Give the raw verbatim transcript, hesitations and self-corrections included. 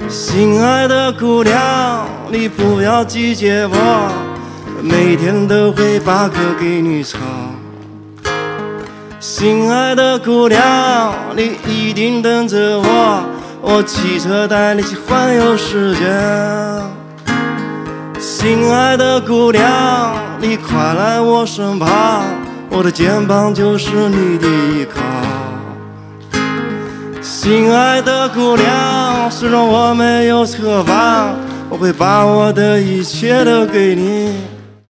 心爱的姑娘，你不要拒绝我，每天都会把歌给你唱。心爱的姑娘，你一定等着我，我骑车带你去环游世界。心爱的姑娘，你快来我身旁，我的肩膀就是你的依靠。心爱的姑娘，虽然我没有车房，我会把我的一切都给你。